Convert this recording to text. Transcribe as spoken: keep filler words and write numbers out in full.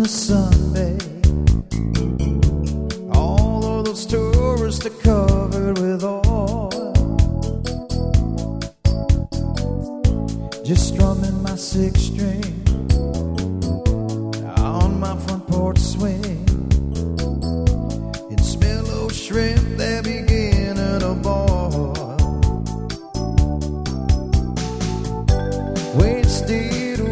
the Sunday. All of those tourists are covered with oil. Just strumming my six string on my front porch swing, and smell those shrimp that beginning to boil. Wait still